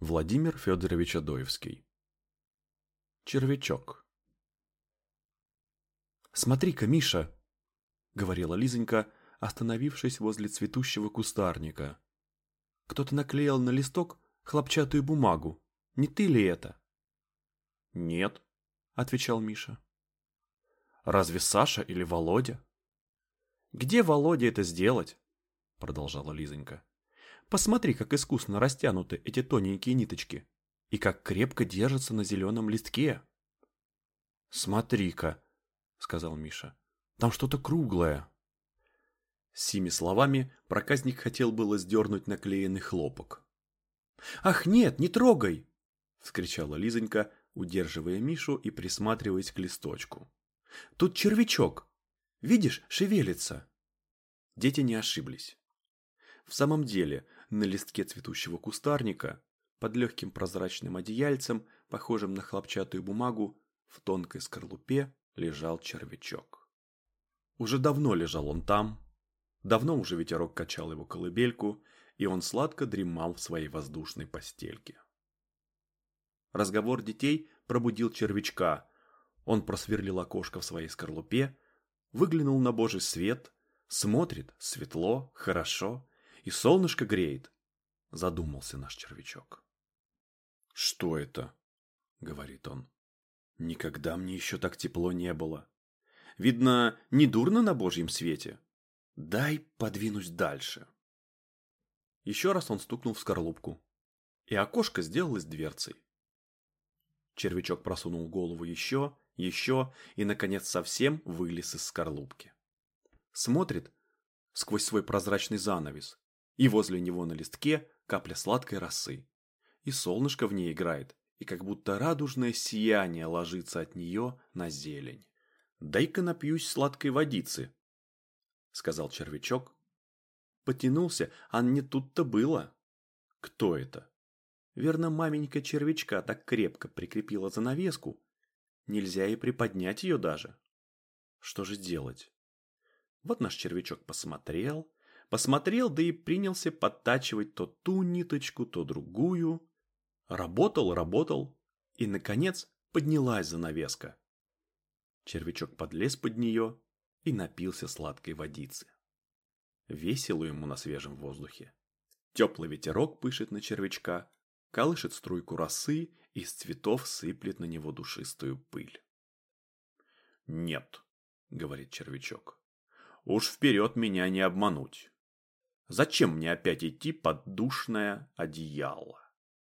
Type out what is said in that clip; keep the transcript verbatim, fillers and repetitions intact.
Владимир Федорович Адоевский. Червячок. «Смотри-ка, Миша!» — говорила Лизонька, остановившись возле цветущего кустарника. «Кто-то наклеил на листок хлопчатую бумагу. Не ты ли это?» «Нет», — отвечал Миша. «Разве Саша или Володя?» «Где Володе это сделать?» — продолжала Лизонька. «Посмотри, как искусно растянуты эти тоненькие ниточки и как крепко держатся на зеленом листке». «Смотри-ка», — сказал Миша, — «там что-то круглое». С сими словами проказник хотел было сдернуть наклеенный хлопок. «Ах, нет, не трогай!» — вскричала Лизонька, удерживая Мишу и присматриваясь к листочку. «Тут червячок. Видишь, шевелится». Дети не ошиблись. В самом деле, на листке цветущего кустарника, под легким прозрачным одеяльцем, похожим на хлопчатую бумагу, в тонкой скорлупе лежал червячок. Уже давно лежал он там, давно уже ветерок качал его колыбельку, и он сладко дремал в своей воздушной постельке. Разговор детей пробудил червячка. Он просверлил окошко в своей скорлупе, выглянул на божий свет, смотрит, светло, хорошо, и солнышко греет. Задумался наш червячок. «Что это?» — говорит он. «Никогда мне еще так тепло не было. Видно, не дурно на божьем свете. Дай подвинусь дальше». Еще раз он стукнул в скорлупку, и окошко сделалось дверцей. Червячок просунул голову еще, еще и, наконец, совсем вылез из скорлупки. Смотрит сквозь свой прозрачный занавес, и возле него на листке капля сладкой росы, и солнышко в ней играет, и как будто радужное сияние ложится от нее на зелень. «Дай-ка напьюсь сладкой водицы», — сказал червячок. Потянулся, а не тут-то было. Кто это? Верно, маменька червячка так крепко прикрепила занавеску. Нельзя и приподнять ее даже. Что же делать? Вот наш червячок посмотрел, посмотрел, да и принялся подтачивать то ту ниточку, то другую. Работал, работал, и, наконец, поднялась занавеска. Червячок подлез под нее и напился сладкой водицы. Весело ему на свежем воздухе. Теплый ветерок пышет на червячка, колышет струйку росы, и из цветов сыплет на него душистую пыль. «Нет», — говорит червячок, — «уж вперед меня не обмануть. Зачем мне опять идти под душное одеяло?»